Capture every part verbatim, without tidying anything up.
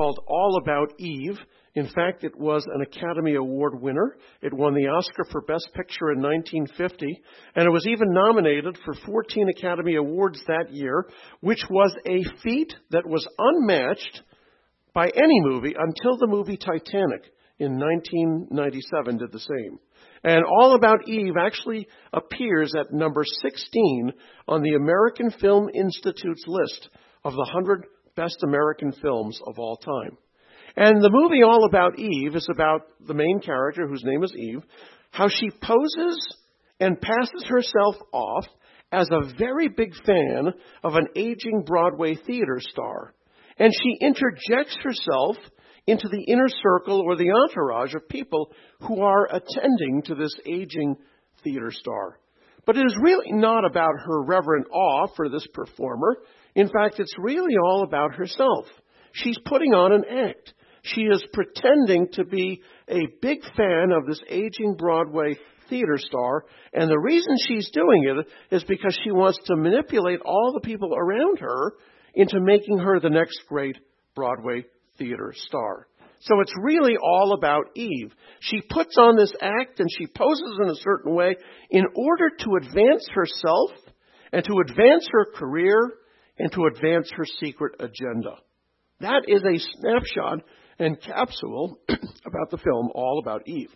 called All About Eve. In fact, it was an Academy Award winner. It won the Oscar for Best Picture in nineteen fifty, and it was even nominated for fourteen Academy Awards that year, which was a feat that was unmatched by any movie until the movie Titanic in nineteen ninety-seven did the same. And All About Eve actually appears at number sixteen on the American Film Institute's list of the one hundred best American films of all time. And the movie All About Eve is about the main character, whose name is Eve, how she poses and passes herself off as a very big fan of an aging Broadway theater star. And she interjects herself into the inner circle or the entourage of people who are attending to this aging theater star. But it is really not about her reverent awe for this performer. In fact, it's really all about herself. She's putting on an act. She is pretending to be a big fan of this aging Broadway theater star, and the reason she's doing it is because she wants to manipulate all the people around her into making her the next great Broadway theater star. So it's really all about Eve. She puts on this act and she poses in a certain way in order to advance herself and to advance her career and to advance her secret agenda. That is a snapshot and capsule about the film All About Eve.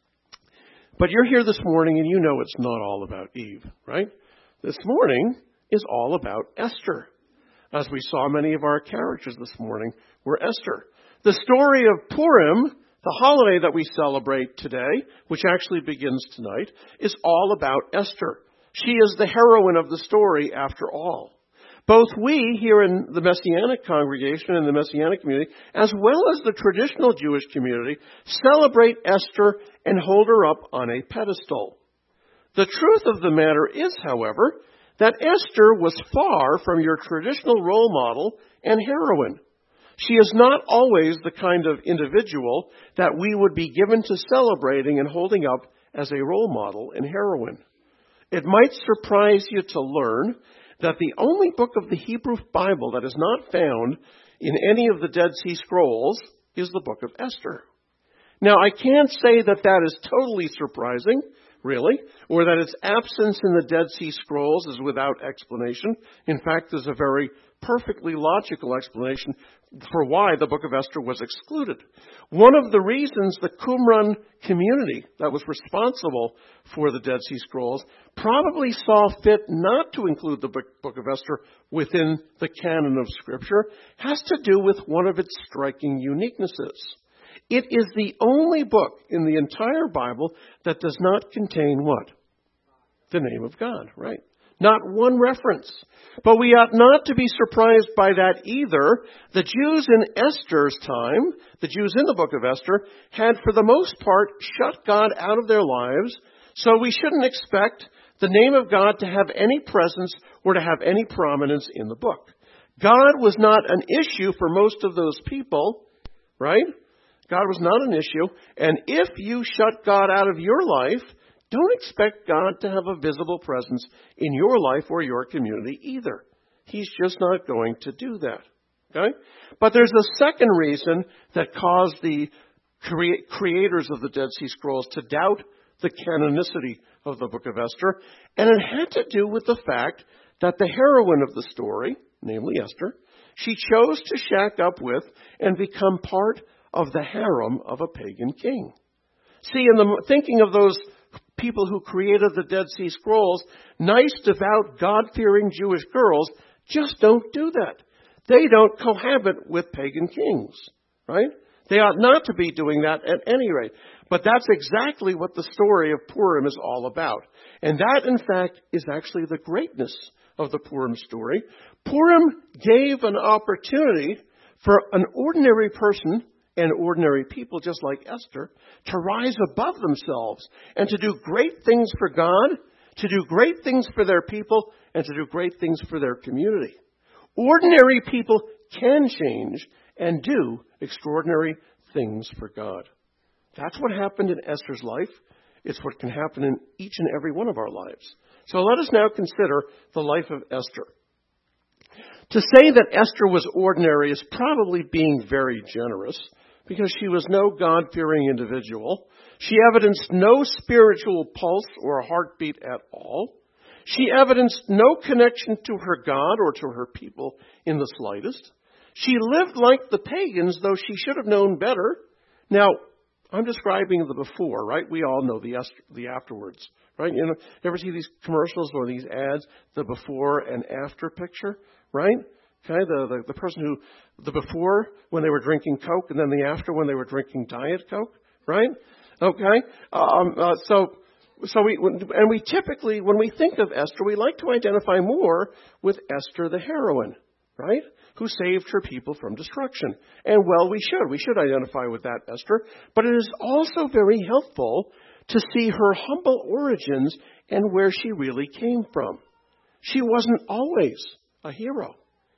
But you're here this morning and you know it's not all about Eve, right? This morning is all about Esther. As we saw, many of our characters this morning were Esther. The story of Purim, the holiday that we celebrate today, which actually begins tonight, is all about Esther. She is the heroine of the story after all. Both we here in the Messianic congregation and the Messianic community, as well as the traditional Jewish community, celebrate Esther and hold her up on a pedestal. The truth of the matter is, however, that Esther was far from your traditional role model and heroine. She is not always the kind of individual that we would be given to celebrating and holding up as a role model and heroine. It might surprise you to learn that the only book of the Hebrew Bible that is not found in any of the Dead Sea Scrolls is the book of Esther. Now, I can't say that that is totally surprising, really, or that its absence in the Dead Sea Scrolls is without explanation. In fact, there's a very perfectly logical explanation for why the book of Esther was excluded. One of the reasons the Qumran community that was responsible for the Dead Sea Scrolls probably saw fit not to include the book of Esther within the canon of Scripture has to do with one of its striking uniquenesses. It is the only book in the entire Bible that does not contain what? The name of God, right? Not one reference. But we ought not to be surprised by that either. The Jews in Esther's time, the Jews in the book of Esther, had for the most part shut God out of their lives, so we shouldn't expect the name of God to have any presence or to have any prominence in the book. God was not an issue for most of those people, right? God was not an issue. And if you shut God out of your life, don't expect God to have a visible presence in your life or your community either. He's just not going to do that. Okay? But there's a second reason that caused the crea- creators of the Dead Sea Scrolls to doubt the canonicity of the book of Esther, and it had to do with the fact that the heroine of the story, namely Esther, she chose to shack up with and become part of the harem of a pagan king. See, in the thinking of those people who created the Dead Sea Scrolls, nice, devout, God-fearing Jewish girls just don't do that. They don't cohabit with pagan kings, right? They ought not to be doing that at any rate. But that's exactly what the story of Purim is all about. And that, in fact, is actually the greatness of the Purim story. Purim gave an opportunity for an ordinary person and ordinary people, just like Esther, to rise above themselves and to do great things for God, to do great things for their people, and to do great things for their community. Ordinary people can change and do extraordinary things for God. That's what happened in Esther's life. It's what can happen in each and every one of our lives. So let us now consider the life of Esther. To say that Esther was ordinary is probably being very generous, because she was no God-fearing individual. She evidenced no spiritual pulse or heartbeat at all. She evidenced no connection to her God or to her people in the slightest. She lived like the pagans, though she should have known better. Now, I'm describing the before, right? We all know the Esther, the afterwards, right? You know, you ever see these commercials or these ads, the before and after picture, right? Okay, the, the, the person who, the before when they were drinking Coke, and then the after when they were drinking Diet Coke, right? Okay, um, uh, so so we and we typically, when we think of Esther, we like to identify more with Esther the heroine, right? Who saved her people from destruction. And well, we should. We should identify with that Esther. But it is also very helpful to see her humble origins and where she really came from. She wasn't always a hero.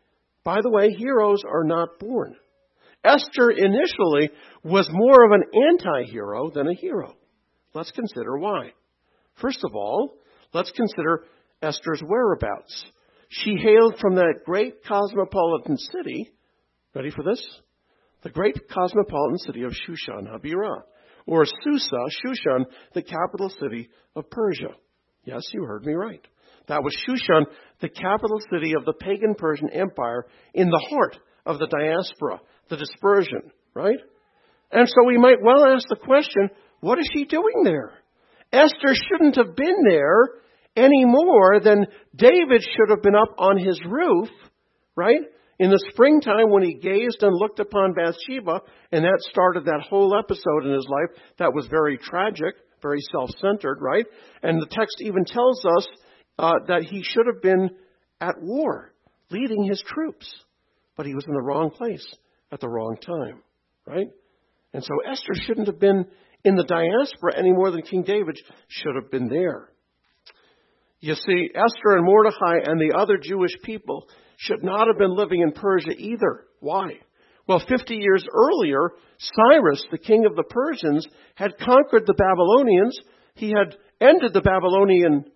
By the way, heroes are not born. Esther initially was more of an anti-hero than a hero. Let's consider why. First of all, let's consider Esther's whereabouts. She hailed from that great cosmopolitan city, ready for this? The great cosmopolitan city of Shushan Habirah, or Susa, Shushan, the capital city of Persia. Yes, you heard me right. That was Shushan, the capital city of the pagan Persian Empire, in the heart of the diaspora, the dispersion, right? And so we might well ask the question, what is she doing there? Esther shouldn't have been there any more than David should have been up on his roof, right? In the springtime when he gazed and looked upon Bathsheba, and that started that whole episode in his life that was very tragic, very self-centered, right? And the text even tells us uh, that he should have been at war, leading his troops. But he was in the wrong place at the wrong time, right? And so Esther shouldn't have been in the diaspora any more than King David should have been there. You see, Esther and Mordecai and the other Jewish people should not have been living in Persia either. Why? Well, fifty years earlier, Cyrus, the king of the Persians, had conquered the Babylonians. He had ended the Babylonian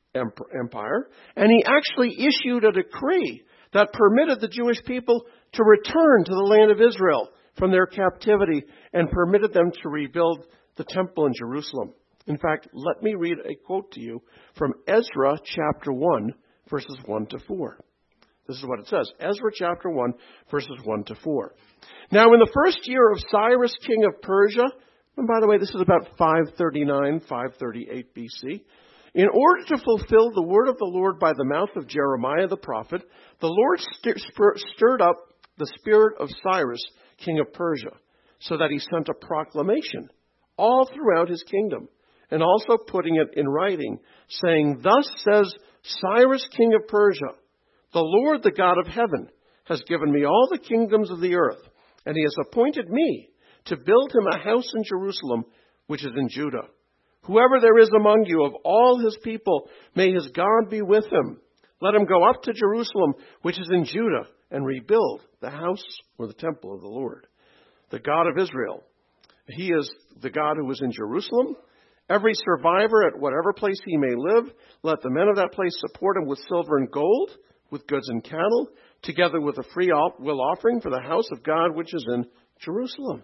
empire, and he actually issued a decree that permitted the Jewish people to return to the land of Israel from their captivity and permitted them to rebuild the temple in Jerusalem. In fact, let me read a quote to you from Ezra chapter one, verses one to four. This is what it says. Ezra chapter one, verses one to four. Now, in the first year of Cyrus, king of Persia, and by the way, this is about five thirty-nine, five thirty-eight B C, in order to fulfill the word of the Lord by the mouth of Jeremiah the prophet, the Lord stirred up the spirit of Cyrus, king of Persia, so that he sent a proclamation all throughout his kingdom, and also putting it in writing, saying, "Thus says Cyrus, king of Persia, the Lord, the God of heaven, has given me all the kingdoms of the earth, and he has appointed me to build him a house in Jerusalem, which is in Judah. Whoever there is among you of all his people, may his God be with him. Let him go up to Jerusalem, which is in Judah, and rebuild the house or the temple of the Lord, the God of Israel. He is the God who is in Jerusalem. Every survivor at whatever place he may live, let the men of that place support him with silver and gold, with goods and cattle, together with a free will offering for the house of God which is in Jerusalem."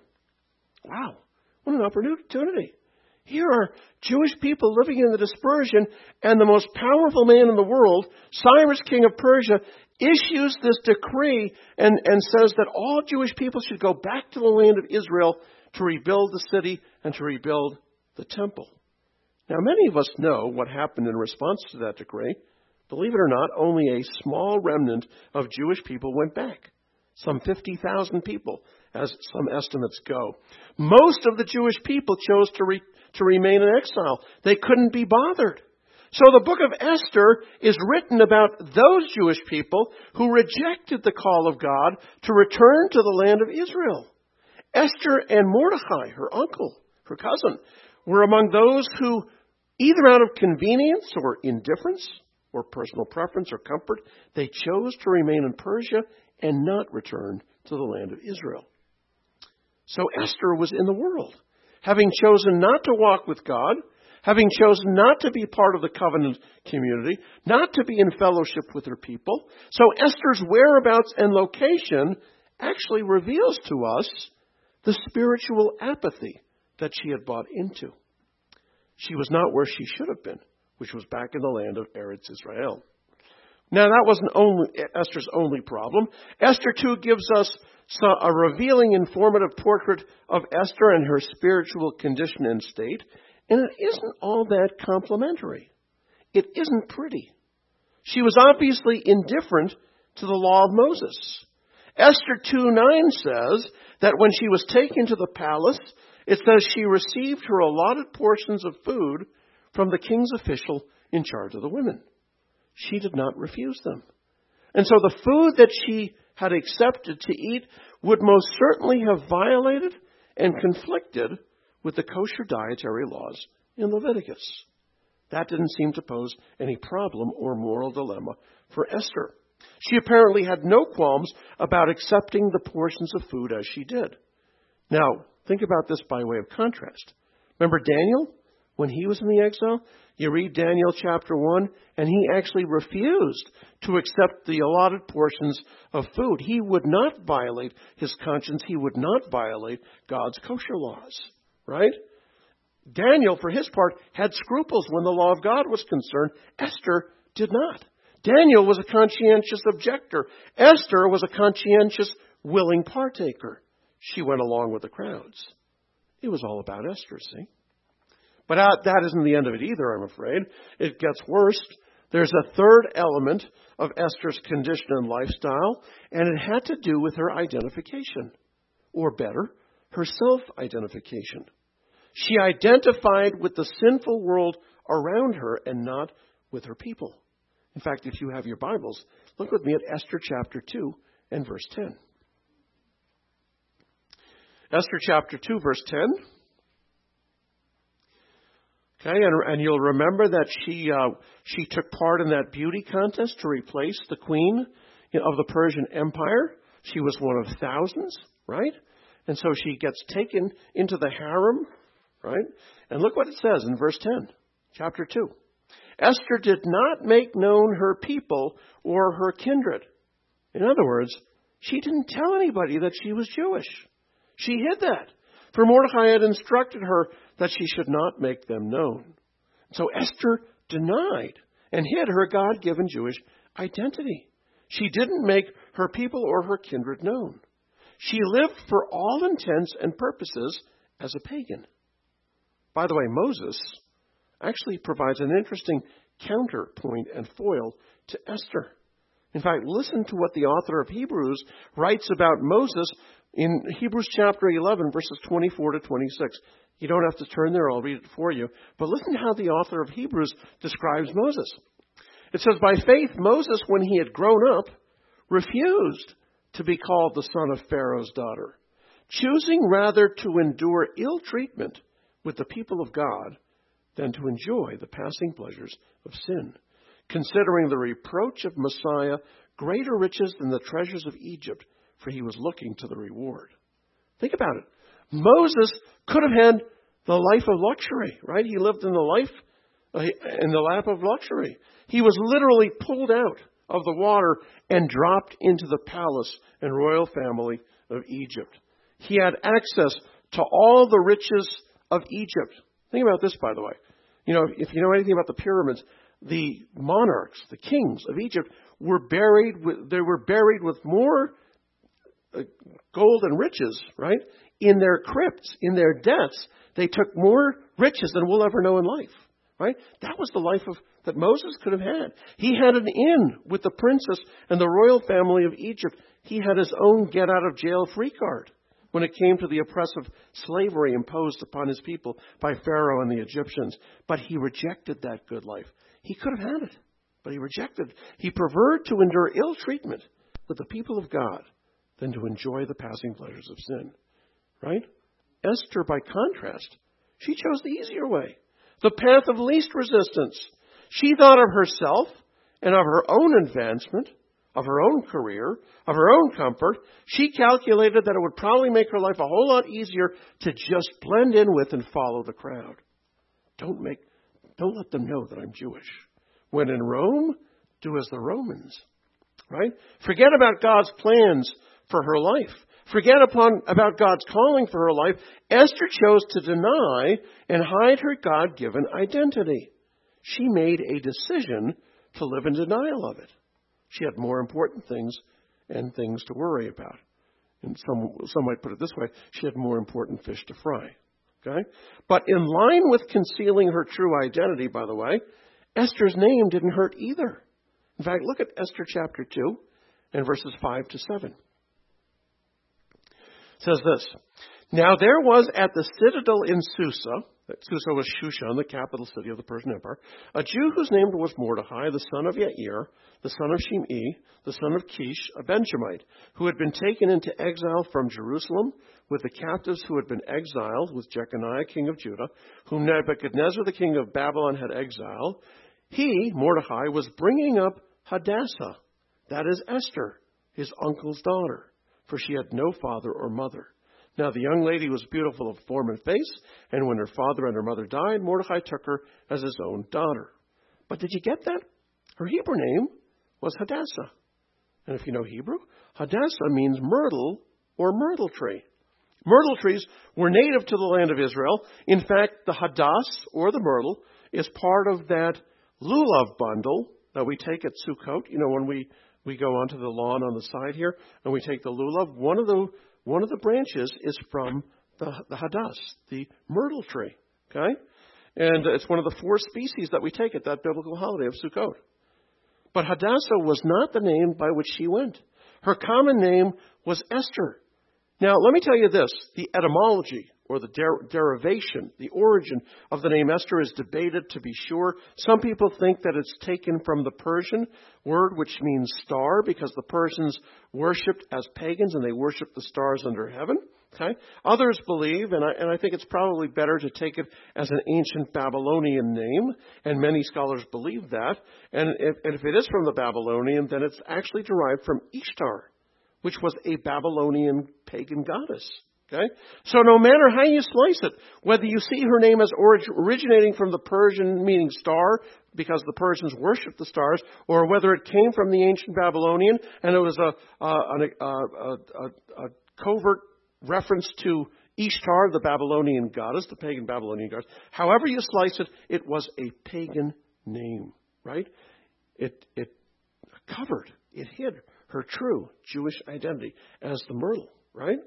Wow, what an opportunity. Here are Jewish people living in the dispersion, and the most powerful man in the world, Cyrus, king of Persia, issues this decree and, and says that all Jewish people should go back to the land of Israel to rebuild the city and to rebuild the temple. Now, many of us know what happened in response to that decree. Believe it or not, only a small remnant of Jewish people went back. Some fifty thousand people, as some estimates go. Most of the Jewish people chose to, re, to remain in exile. They couldn't be bothered. So the book of Esther is written about those Jewish people who rejected the call of God to return to the land of Israel. Esther and Mordecai, her uncle, her cousin, were among those who, either out of convenience or indifference or personal preference or comfort, they chose to remain in Persia and not return to the land of Israel. So Esther was in the world, having chosen not to walk with God, having chosen not to be part of the covenant community, not to be in fellowship with her people. So Esther's whereabouts and location actually reveals to us the spiritual apathy that she had bought into. She was not where she should have been, which was back in the land of Eretz Israel. Now, that wasn't only Esther's only problem. Esther, too, gives us a revealing, informative portrait of Esther and her spiritual condition and state, and it isn't all that complimentary. It isn't pretty. She was obviously indifferent to the law of Moses. Esther two nine says that when she was taken to the palace, it says she received her allotted portions of food from the king's official in charge of the women. She did not refuse them. And so the food that she had accepted to eat would most certainly have violated and conflicted with the kosher dietary laws in Leviticus. That didn't seem to pose any problem or moral dilemma for Esther. She apparently had no qualms about accepting the portions of food as she did. Now, think about this by way of contrast. Remember Daniel, when he was in the exile? You read Daniel chapter one, and he actually refused to accept the allotted portions of food. He would not violate his conscience. He would not violate God's kosher laws, right? Daniel, for his part, had scruples when the law of God was concerned. Esther did not. Daniel was a conscientious objector. Esther was a conscientious, willing partaker. She went along with the crowds. It was all about Esther, see? But that isn't the end of it either, I'm afraid. It gets worse. There's a third element of Esther's condition and lifestyle, and it had to do with her identification. Or better, her self-identification. She identified with the sinful world around her and not with her people. In fact, if you have your Bibles, look with me at Esther chapter two and verse ten. Esther chapter two, verse ten. Okay, and, and you'll remember that she uh, she took part in that beauty contest to replace the queen of the Persian Empire. She was one of thousands, right? And so she gets taken into the harem, right? And look what it says in verse ten, chapter two. Esther did not make known her people or her kindred. In other words, she didn't tell anybody that she was Jewish. She hid that. For Mordecai had instructed her that she should not make them known. So Esther denied and hid her God-given Jewish identity. She didn't make her people or her kindred known. She lived for all intents and purposes as a pagan. By the way, Moses actually provides an interesting counterpoint and foil to Esther. In fact, listen to what the author of Hebrews writes about Moses in Hebrews chapter eleven, verses twenty-four to twenty-six. You don't have to turn there, I'll read it for you. But listen to how the author of Hebrews describes Moses. It says, by faith, Moses, when he had grown up, refused to be called the son of Pharaoh's daughter, choosing rather to endure ill treatment with the people of God than to enjoy the passing pleasures of sin, considering the reproach of Messiah greater riches than the treasures of Egypt, for he was looking to the reward. Think about it. Moses could have had the life of luxury, right? He lived in the life, in the lap of luxury. He was literally pulled out of the water and dropped into the palace and royal family of Egypt. He had access to all the riches of Egypt. Think about this, by the way. You know, if you know anything about the pyramids, the monarchs, the kings of Egypt, were buried with, they were buried with more uh, gold and riches, right? In their crypts, in their deaths, they took more riches than we'll ever know in life, right? That was the life of that Moses could have had. He had an in with the princess and the royal family of Egypt. He had his own get-out-of-jail-free card when it came to the oppressive slavery imposed upon his people by Pharaoh and the Egyptians. But he rejected that good life. He could have had it, but he rejected. He preferred to endure ill treatment with the people of God than to enjoy the passing pleasures of sin. Right? Esther, by contrast, she chose the easier way, the path of least resistance. She thought of herself and of her own advancement, of her own career, of her own comfort. She calculated that it would probably make her life a whole lot easier to just blend in with and follow the crowd. Don't make Don't let them know that I'm Jewish. When in Rome, do as the Romans. Right? Forget about God's plans for her life. Forget upon about God's calling for her life. Esther chose to deny and hide her God-given identity. She made a decision to live in denial of it. She had more important things and things to worry about. And some, some might put it this way, she had more important fish to fry. Okay? But in line with concealing her true identity, by the way, Esther's name didn't hurt either. In fact, look at Esther chapter two and verses five to seven. It says this, Now there was at the citadel in Susa, Susa was Shushan, the capital city of the Persian Empire, a Jew whose name was Mordecai, the son of Yair, the son of Shimei, the son of Kish, a Benjamite, who had been taken into exile from Jerusalem with the captives who had been exiled with Jeconiah, king of Judah, whom Nebuchadnezzar, the king of Babylon, had exiled. He, Mordecai, was bringing up Hadassah, that is Esther, his uncle's daughter, for she had no father or mother. Now the young lady was beautiful of form and face, and when her father and her mother died, Mordecai took her as his own daughter. But did you get that? Her Hebrew name was Hadassah. And if you know Hebrew, Hadassah means myrtle or myrtle tree. Myrtle trees were native to the land of Israel. In fact, the hadass, or the myrtle, is part of that lulav bundle that we take at Sukkot. You know, when we, we go onto the lawn on the side here and we take the lulav, one of the one of the branches is from the, the hadass, the myrtle tree. Okay? And it's one of the four species that we take at that biblical holiday of Sukkot. But Hadassah was not the name by which she went. Her common name was Esther. Now, let me tell you this. The etymology, or the der- derivation, the origin of the name Esther is debated, to be sure. Some people think that it's taken from the Persian word, which means star, because the Persians worshipped as pagans and they worshipped the stars under heaven. Okay? Others believe, and I, and I think it's probably better to take it as an ancient Babylonian name, and many scholars believe that. And if, and if it is from the Babylonian, then it's actually derived from Ishtar, which was a Babylonian pagan goddess. Okay? So no matter how you slice it, whether you see her name as orig- originating from the Persian meaning star, because the Persians worshipped the stars, or whether it came from the ancient Babylonian and it was a, a, a, a, a, a covert reference to Ishtar, the Babylonian goddess, the pagan Babylonian goddess, however you slice it, it was a pagan name, right? It, it covered, it hid her true Jewish identity as the myrtle, right?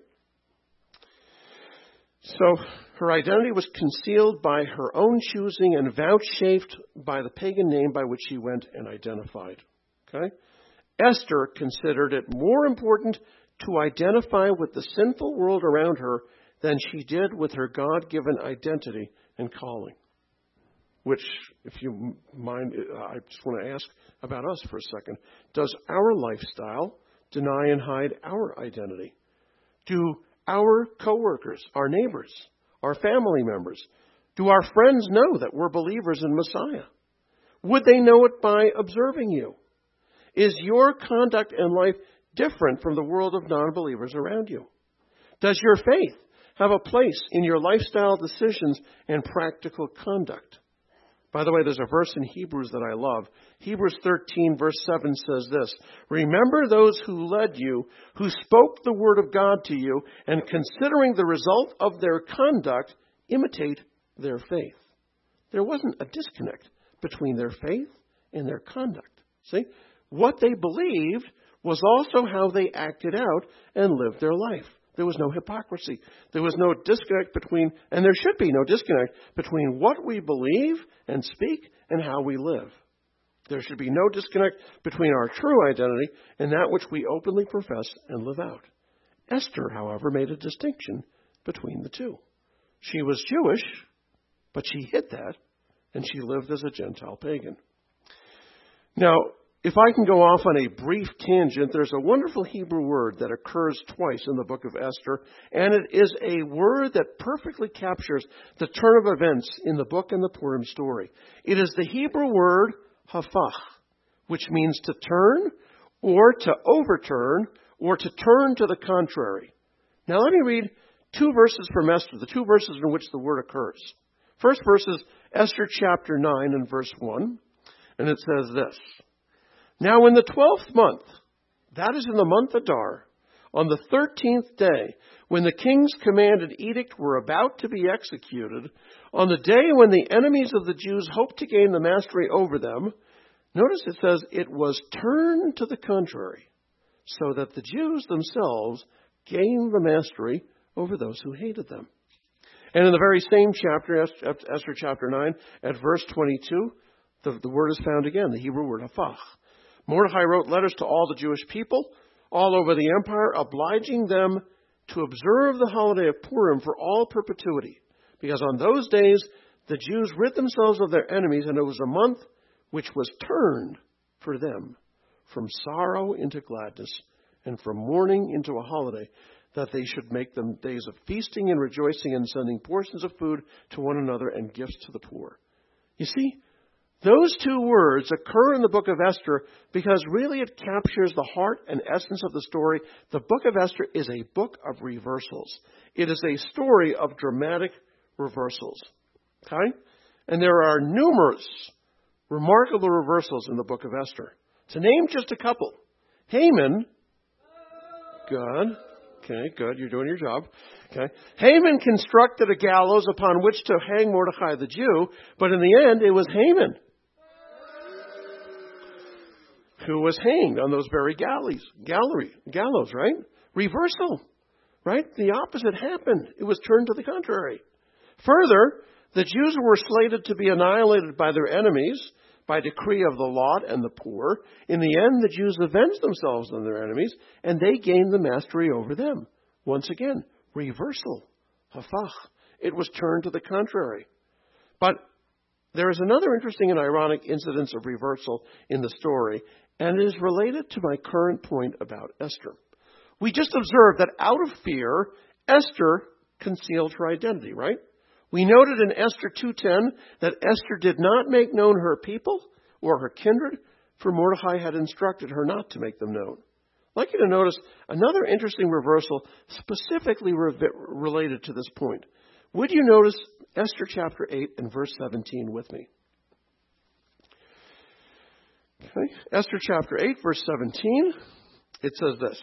So her identity was concealed by her own choosing and vouchsafed by the pagan name by which she went and identified. Okay? Esther considered it more important to identify with the sinful world around her than she did with her God-given identity and calling. Which, if you mind, I just want to ask about us for a second. Does our lifestyle deny and hide our identity? Do our coworkers, our neighbors, our family members, do our friends know that we're believers in Messiah? Would they know it by observing you? Is your conduct in life different from the world of non-believers around you? Does your faith have a place in your lifestyle decisions and practical conduct? By the way, there's a verse in Hebrews that I love. Hebrews thirteen verse seven says this, Remember those who led you, who spoke the word of God to you, and considering the result of their conduct, imitate their faith. There wasn't a disconnect between their faith and their conduct. See? What they believed was also how they acted out and lived their life. There was no hypocrisy. There was no disconnect between, and there should be no disconnect between what we believe and speak and how we live. There should be no disconnect between our true identity and that which we openly profess and live out. Esther, however, made a distinction between the two. She was Jewish, but she hid that, and she lived as a Gentile pagan. Now, if I can go off on a brief tangent, there's a wonderful Hebrew word that occurs twice in the book of Esther, and it is a word that perfectly captures the turn of events in the book and the Purim story. It is the Hebrew word hafach, which means to turn or to overturn or to turn to the contrary. Now let me read two verses from Esther, the two verses in which the word occurs. First verse is Esther chapter nine and verse one. And it says this. Now in the twelfth month, that is in the month Adar, on the thirteenth day, when the king's commanded edict were about to be executed, on the day when the enemies of the Jews hoped to gain the mastery over them, notice it says it was turned to the contrary, so that the Jews themselves gained the mastery over those who hated them. And in the very same chapter, Esther chapter nine, at verse twenty-two, the, the word is found again, the Hebrew word hafach. Mordecai wrote letters to all the Jewish people all over the empire, obliging them to observe the holiday of Purim for all perpetuity. Because on those days, the Jews rid themselves of their enemies, and it was a month which was turned for them from sorrow into gladness and from mourning into a holiday, that they should make them days of feasting and rejoicing and sending portions of food to one another and gifts to the poor. You see, those two words occur in the book of Esther because really it captures the heart and essence of the story. The book of Esther is a book of reversals. It is a story of dramatic reversals. Okay? And there are numerous remarkable reversals in the book of Esther. To name just a couple. Haman, good. Okay, good. You're doing your job. Okay. Haman constructed a gallows upon which to hang Mordecai the Jew, but in the end it was Haman who was hanged on those very galleys, gallery, gallows, right? Reversal, right? The opposite happened. It was turned to the contrary. Further, the Jews were slated to be annihilated by their enemies by decree of the lot and the poor. In the end, the Jews avenged themselves on their enemies, and they gained the mastery over them. Once again, reversal, hafach. It was turned to the contrary. But there is another interesting and ironic incidence of reversal in the story, and it is related to my current point about Esther. We just observed that out of fear, Esther concealed her identity, right? We noted in Esther two ten that Esther did not make known her people or her kindred, for Mordecai had instructed her not to make them known. I'd like you to notice another interesting reversal specifically re- related to this point. Would you notice Esther chapter eight and verse seventeen with me? Okay. Esther chapter eight, verse seventeen, it says this.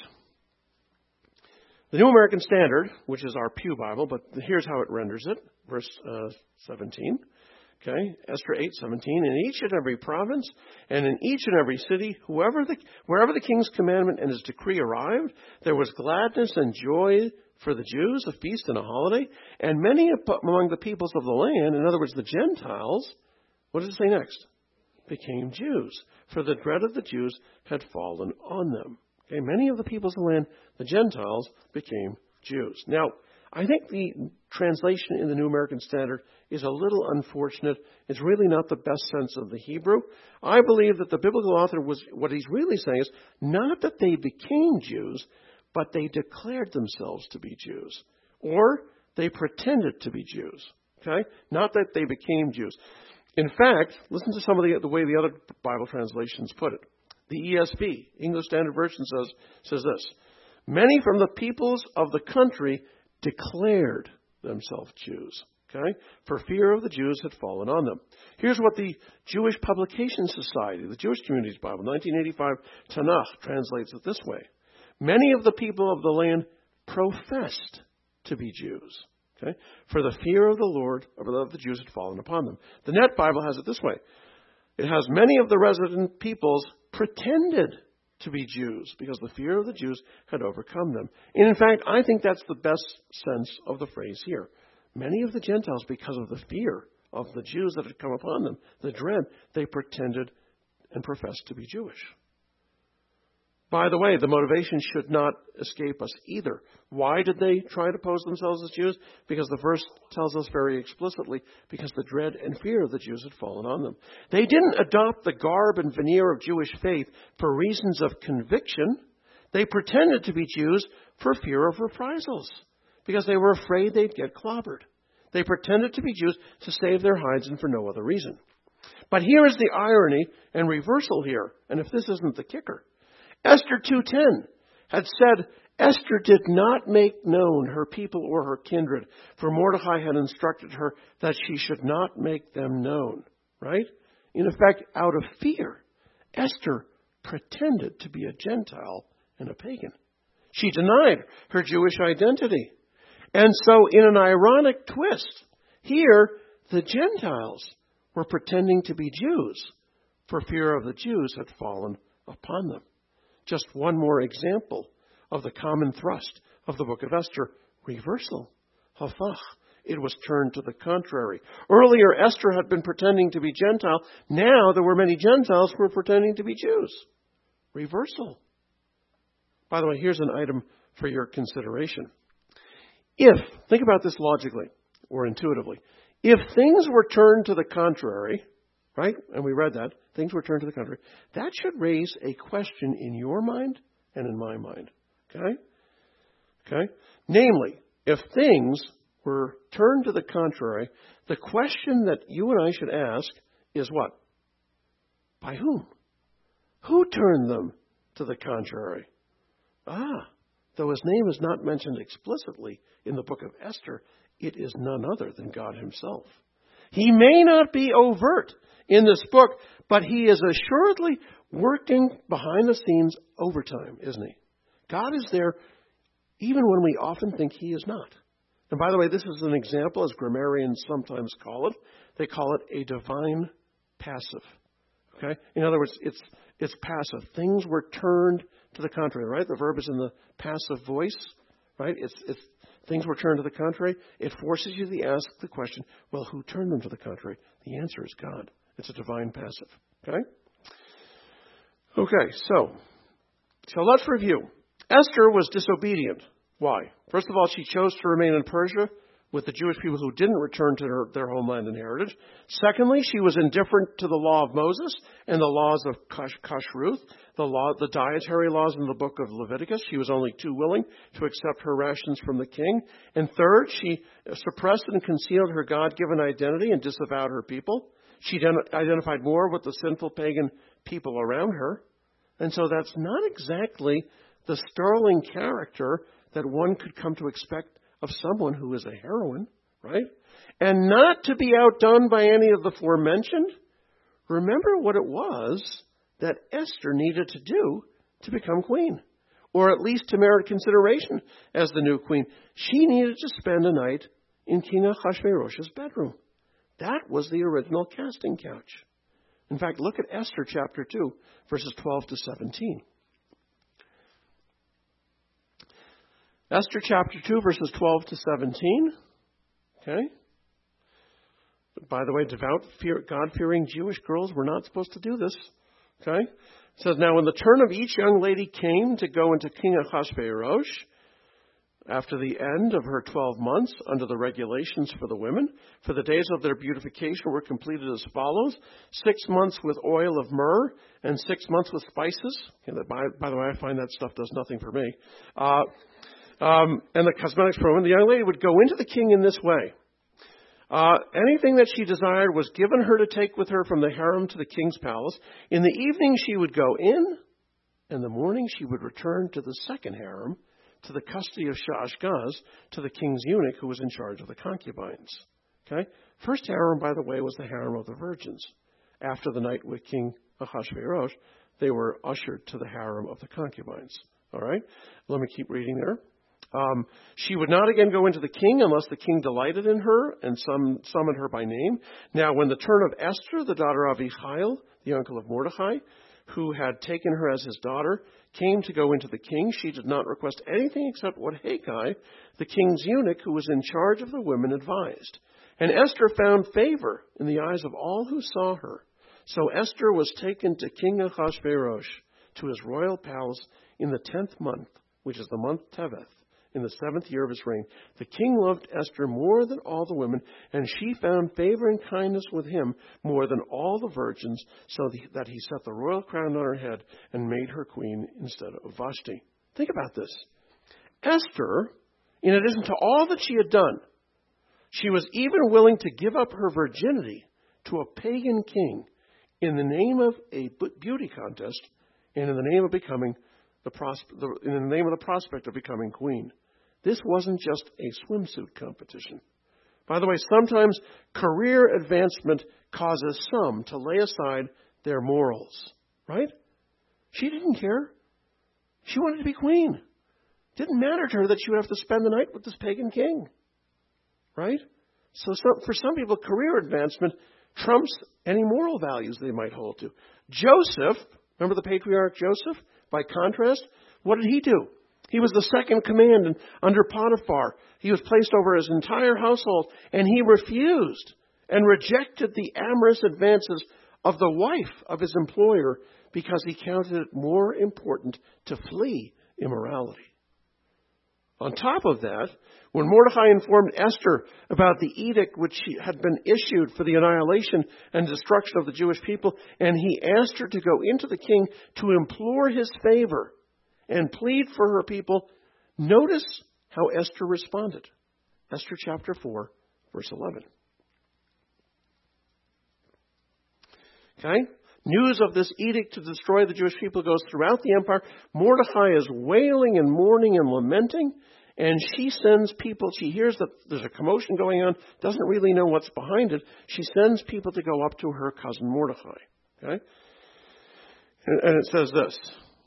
The New American Standard, which is our Pew Bible, but here's how it renders it. Verse uh, seventeen. Okay, Esther eight seventeen. In each and every province and in each and every city, whoever the, wherever the king's commandment and his decree arrived, there was gladness and joy for the Jews, a feast and a holiday, and many among the peoples of the land, in other words, the Gentiles, what does it say next? Became Jews, for the dread of the Jews had fallen on them. Okay, many of the peoples of the land, the Gentiles, became Jews. Now, I think the translation in the New American Standard is a little unfortunate. It's really not the best sense of the Hebrew. I believe that the biblical author was, what he's really saying is, not that they became Jews, but they declared themselves to be Jews. Or they pretended to be Jews. Okay? Not that they became Jews. In fact, listen to some of the, the way the other Bible translations put it. The E S V, English Standard Version, says, says this. Many from the peoples of the country declared themselves Jews. Okay? For fear of the Jews had fallen on them. Here's what the Jewish Publication Society, the Jewish Communities Bible, nineteen eighty-five Tanakh, translates it this way. Many of the people of the land professed to be Jews. Okay? For the fear of the Lord, of the Jews had fallen upon them. The Net Bible has it this way. It has many of the resident peoples pretended to be Jews because the fear of the Jews had overcome them. And in fact, I think that's the best sense of the phrase here. Many of the Gentiles, because of the fear of the Jews that had come upon them, the dread, they pretended and professed to be Jewish. By the way, the motivation should not escape us either. Why did they try to pose themselves as Jews? Because the verse tells us very explicitly, because the dread and fear of the Jews had fallen on them. They didn't adopt the garb and veneer of Jewish faith for reasons of conviction. They pretended to be Jews for fear of reprisals, because they were afraid they'd get clobbered. They pretended to be Jews to save their hides and for no other reason. But here is the irony and reversal here, and if this isn't the kicker. Esther two ten had said Esther did not make known her people or her kindred, for Mordecai had instructed her that she should not make them known. Right? In effect, out of fear, Esther pretended to be a Gentile and a pagan. She denied her Jewish identity. And so, in an ironic twist, here the Gentiles were pretending to be Jews, for fear of the Jews had fallen upon them. Just one more example of the common thrust of the book of Esther: reversal. Hafach. It was turned to the contrary. Earlier, Esther had been pretending to be Gentile. Now there were many Gentiles who were pretending to be Jews. Reversal. By the way, here's an item for your consideration. If, think about this logically or intuitively, if things were turned to the contrary, right, and we read that, things were turned to the contrary, that should raise a question in your mind and in my mind. Okay? Okay? Namely, if things were turned to the contrary, the question that you and I should ask is what? By whom? Who turned them to the contrary? Ah, though his name is not mentioned explicitly in the book of Esther, it is none other than God himself. He may not be overt in this book, but he is assuredly working behind the scenes overtime, isn't he? God is there even when we often think he is not. And by the way, this is an example, as grammarians sometimes call it. They call it a divine passive. Okay? In other words, it's it's passive. Things were turned to the contrary, right? The verb is in the passive voice, right? It's it's things were turned to the contrary. It forces you to ask the question, well, who turned them to the contrary? The answer is God. It's a divine passive. Okay? Okay, so so let's review. Esther was disobedient. Why? First of all, she chose to remain in Persia with the Jewish people who didn't return to her, their homeland and heritage. Secondly, she was indifferent to the law of Moses and the laws of Kashrut, the law, the dietary laws in the book of Leviticus. She was only too willing to accept her rations from the king. And third, she suppressed and concealed her God-given identity and disavowed her people. She identified more with the sinful pagan people around her. And so that's not exactly the sterling character that one could come to expect of someone who is a heroine, right? And not to be outdone by any of the forementioned, remember what it was that Esther needed to do to become queen, or at least to merit consideration as the new queen. She needed to spend a night in King Ahasuerus' bedroom. That was the original casting couch. In fact, look at Esther chapter two, verses twelve to seventeen. Esther chapter two, verses twelve to seventeen. Okay? By the way, devout, fear, God-fearing Jewish girls were not supposed to do this. Okay? It says, now when the turn of each young lady came to go into King Ahasuerus, after the end of her twelve months, under the regulations for the women, for the days of their beautification were completed as follows: six months with oil of myrrh, and six months with spices. Okay, by, by the way, I find that stuff does nothing for me. Uh, Um, and the cosmetics program, the young lady would go into the king in this way. Uh, anything that she desired was given her to take with her from the harem to the king's palace. In the evening she would go in, and in the morning she would return to the second harem, to the custody of Shaashgaz, to the king's eunuch who was in charge of the concubines. Okay? First harem, by the way, was the harem of the virgins. After the night with King Ahasuerus, they were ushered to the harem of the concubines. All right? Let me keep reading there. Um, she would not again go into the king unless the king delighted in her and some, summoned her by name. Now, when the turn of Esther, the daughter of Abihail, the uncle of Mordecai, who had taken her as his daughter, came to go into the king, she did not request anything except what Hegai, the king's eunuch who was in charge of the women, advised. And Esther found favor in the eyes of all who saw her. So Esther was taken to King Ahasuerus, to his royal palace, in the tenth month, which is the month Teveth, in the seventh year of his reign. The king loved Esther more than all the women, and she found favor and kindness with him more than all the virgins, so that he set the royal crown on her head and made her queen instead of Vashti. Think about this. Esther, in addition to all that she had done, she was even willing to give up her virginity to a pagan king in the name of a beauty contest and in the name of becoming the pros- the, in the name of the prospect of becoming queen. This wasn't just a swimsuit competition. By the way, sometimes career advancement causes some to lay aside their morals, right? She didn't care. She wanted to be queen. Didn't matter to her that she would have to spend the night with this pagan king, right? So some, for some people, career advancement trumps any moral values they might hold to. Joseph, remember the patriarch Joseph? By contrast, what did he do? He was the second command under Potiphar. He was placed over his entire household, and he refused and rejected the amorous advances of the wife of his employer because he counted it more important to flee immorality. On top of that, when Mordecai informed Esther about the edict which had been issued for the annihilation and destruction of the Jewish people, and he asked her to go into the king to implore his favor and plead for her people, notice how Esther responded. Esther chapter four, verse eleven. Okay? News of this edict to destroy the Jewish people goes throughout the empire. Mordecai is wailing and mourning and lamenting, and she sends people. She hears that there's a commotion going on, doesn't really know what's behind it. She sends people to go up to her cousin Mordecai. Okay? And, and it says this.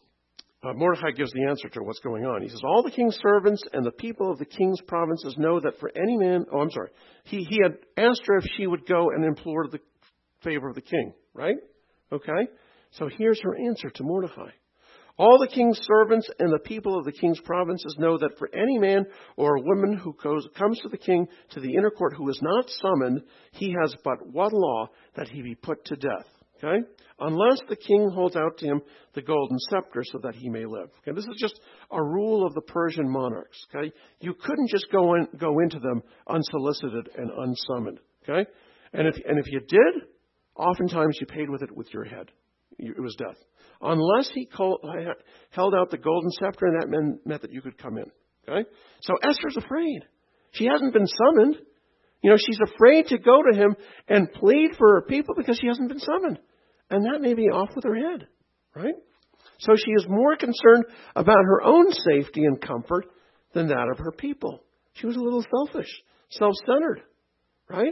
Uh, Mordecai gives the answer to what's going on. He says, all the king's servants and the people of the king's provinces know that for any man... Oh, I'm sorry. He, he had asked her if she would go and implore the favor of the king, right? Okay? So here's her answer to Mordecai. All the king's servants and the people of the king's provinces know that for any man or woman who goes, comes to the king, to the inner court, who is not summoned, he has but one law, that he be put to death. Okay? Unless the king holds out to him the golden scepter so that he may live. Okay? This is just a rule of the Persian monarchs. Okay? You couldn't just go in, go into them unsolicited and unsummoned. Okay? And if, and if you did, oftentimes you paid with it with your head. It was death. Unless he called, held out the golden scepter, and that meant, meant that you could come in. Okay? So Esther's afraid. She hasn't been summoned. You know, she's afraid to go to him and plead for her people because she hasn't been summoned. And that may be off with her head, right? So she is more concerned about her own safety and comfort than that of her people. She was a little selfish, self-centered, right?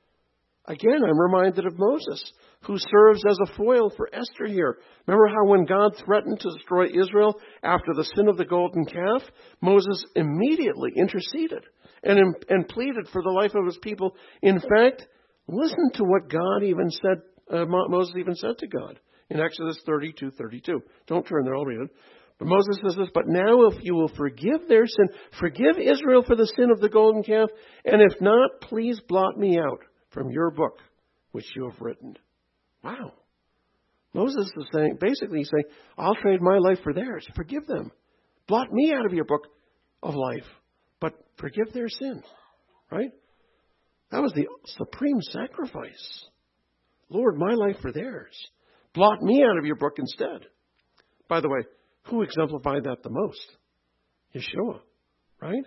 Again, I'm reminded of Moses, who serves as a foil for Esther here. Remember how when God threatened to destroy Israel after the sin of the golden calf, Moses immediately interceded and, and pleaded for the life of his people. In fact, listen to what God even said, uh, Moses even said to God in Exodus thirty-two thirty-two. Don't turn there, I'll read it. But Moses says this, but now if you will forgive their sin, forgive Israel for the sin of the golden calf, and if not, please blot me out from your book, which you have written. Wow. Moses is saying, basically he's saying, I'll trade my life for theirs. Forgive them. Blot me out of your book of life, but forgive their sin. Right? That was the supreme sacrifice. Lord, my life for theirs. Blot me out of your book instead. By the way, who exemplified that the most? Yeshua. Right?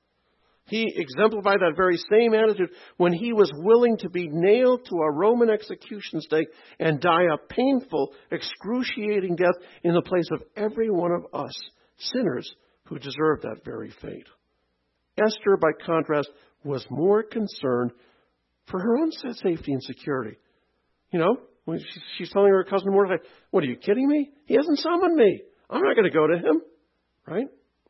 He exemplified that very same attitude when he was willing to be nailed to a Roman execution stake and die a painful, excruciating death in the place of every one of us, sinners who deserve that very fate. Esther, by contrast, was more concerned for her own safety and security. You know, when she's telling her cousin Mordecai, what, are you kidding me? He hasn't summoned me. I'm not going to go to him. Right?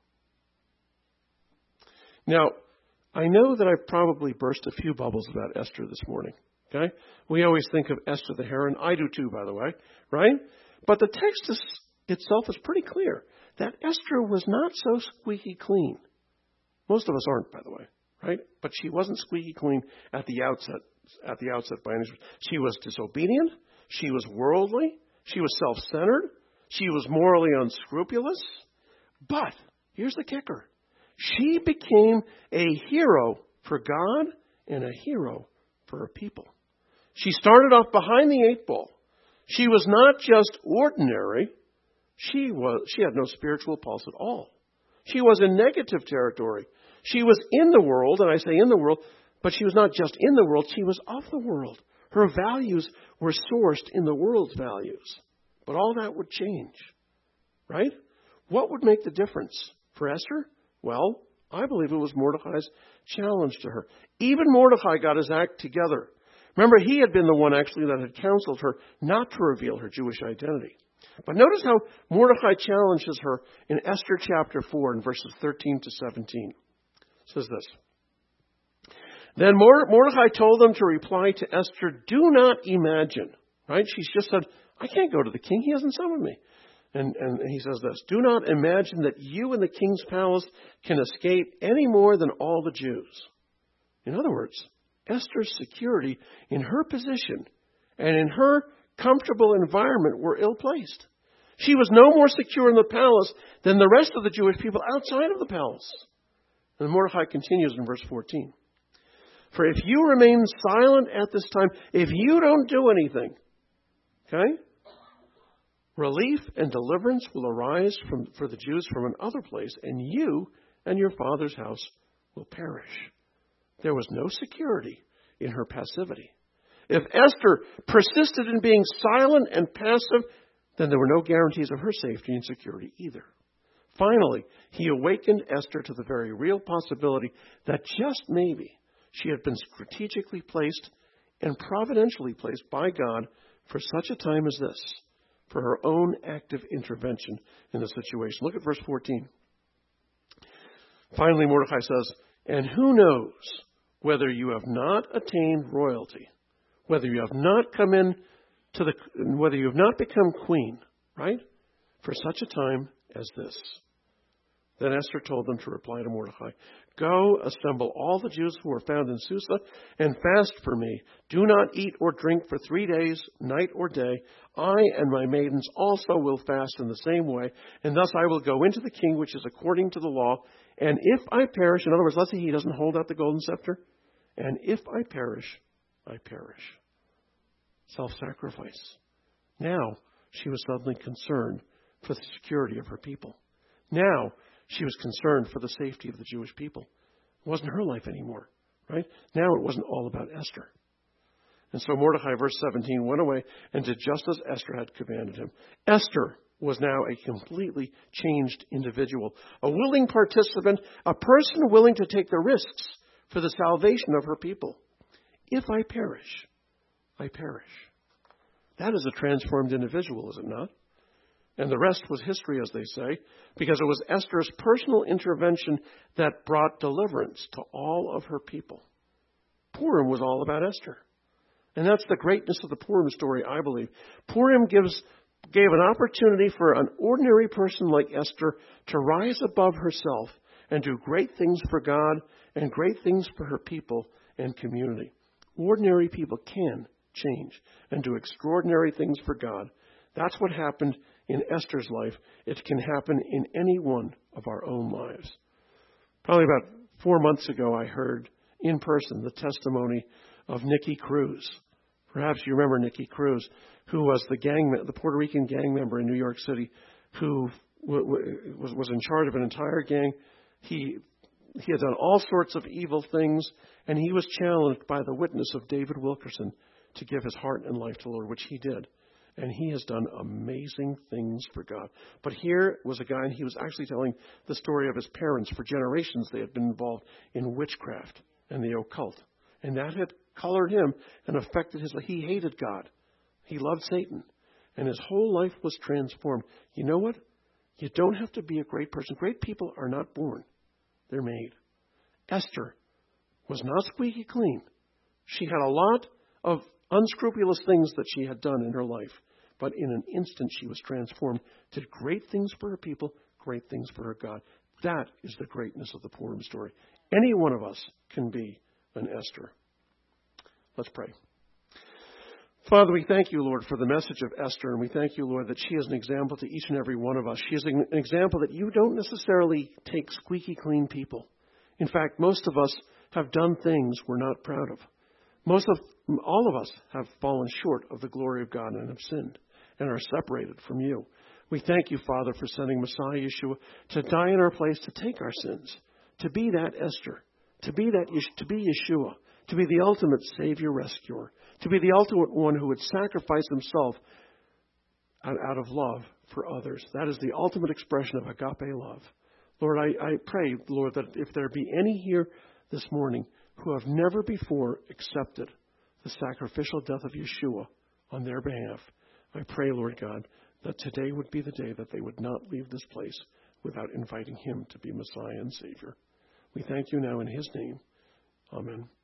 Now, I know that I've probably burst a few bubbles about Esther this morning. Okay? We always think of Esther the heron. I do too, by the way. Right? But the text is, itself is pretty clear that Esther was not so squeaky clean. Most of us aren't, by the way. Right? But she wasn't squeaky clean at the outset. At the outset, by any means. She was disobedient. She was worldly. She was self-centered. She was morally unscrupulous. But here's the kicker. She became a hero for God and a hero for her people. She started off behind the eight ball. She was not just ordinary. She was, she had no spiritual pulse at all. She was in negative territory. She was in the world, and I say in the world, but she was not just in the world, she was of the world. Her values were sourced in the world's values. But all that would change, right? What would make the difference for Esther? Well, I believe it was Mordecai's challenge to her. Even Mordecai got his act together. Remember, he had been the one actually that had counseled her not to reveal her Jewish identity. But notice how Mordecai challenges her in Esther chapter four in verses thirteen to seventeen. It says this. Then Mordecai told them to reply to Esther, do not imagine. Right? She's just said, I can't go to the king. He hasn't summoned me. And, and he says this, do not imagine that you in the king's palace can escape any more than all the Jews. In other words, Esther's security in her position and in her comfortable environment were ill-placed. She was no more secure in the palace than the rest of the Jewish people outside of the palace. And Mordecai continues in verse fourteen. For if you remain silent at this time, if you don't do anything, okay, relief and deliverance will arise from, for the Jews from another place, and you and your father's house will perish. There was no security in her passivity. If Esther persisted in being silent and passive, then there were no guarantees of her safety and security either. Finally, he awakened Esther to the very real possibility that just maybe she had been strategically placed and providentially placed by God for such a time as this, for her own active intervention in the situation. Look at verse fourteen. Finally, Mordecai says, and who knows whether you have not attained royalty, whether you have not come in to the, whether you have not become queen, right, for such a time as this. Then Esther told them to reply to Mordecai, go, assemble all the Jews who are found in Susa and fast for me. Do not eat or drink for three days, night or day. I and my maidens also will fast in the same way, and thus I will go into the king, which is according to the law. And if I perish, in other words, let's say he doesn't hold out the golden scepter, and if I perish, I perish. Self-sacrifice. Now she was suddenly concerned for the security of her people. Now she was concerned for the safety of the Jewish people. It wasn't her life anymore, right? Now it wasn't all about Esther. And so Mordecai, verse seventeen, went away and did just as Esther had commanded him. Esther was now a completely changed individual, a willing participant, a person willing to take the risks for the salvation of her people. If I perish, I perish. That is a transformed individual, is it not? And the rest was history, as they say, because it was Esther's personal intervention that brought deliverance to all of her people. Purim was all about Esther. And that's the greatness of the Purim story, I believe. Purim gives, gave an opportunity for an ordinary person like Esther to rise above herself and do great things for God and great things for her people and community. Ordinary people can change and do extraordinary things for God. That's what happened in Esther's life. It can happen in any one of our own lives. Probably about four months ago, I heard in person the testimony of Nicky Cruz. Perhaps you remember Nicky Cruz, who was the gang, the Puerto Rican gang member in New York City, who w- w- was, was in charge of an entire gang. He he had done all sorts of evil things, and he was challenged by the witness of David Wilkerson to give his heart and life to the Lord, which he did. And he has done amazing things for God. But here was a guy, and he was actually telling the story of his parents. For generations, they had been involved in witchcraft and the occult. And that had colored him and affected his life. He hated God. He loved Satan. And his whole life was transformed. You know what? You don't have to be a great person. Great people are not born. They're made. Esther was not squeaky clean. She had a lot of unscrupulous things that she had done in her life. But in an instant, she was transformed, did great things for her people, great things for her God. That is the greatness of the Purim story. Any one of us can be an Esther. Let's pray. Father, we thank you, Lord, for the message of Esther, and we thank you, Lord, that she is an example to each and every one of us. She is an example that you don't necessarily take squeaky clean people. In fact, most of us have done things we're not proud of. Most of, all of us have fallen short of the glory of God and have sinned and are separated from you. We thank you, Father, for sending Messiah Yeshua to die in our place, to take our sins, to be that Esther, to be that, to be Yeshua, to be the ultimate Savior rescuer, to be the ultimate one who would sacrifice himself out of love for others. That is the ultimate expression of agape love. Lord, I, I pray, Lord, that if there be any here this morning who have never before accepted the sacrificial death of Yeshua on their behalf, I pray, Lord God, that today would be the day that they would not leave this place without inviting him to be Messiah and Savior. We thank you now in his name. Amen.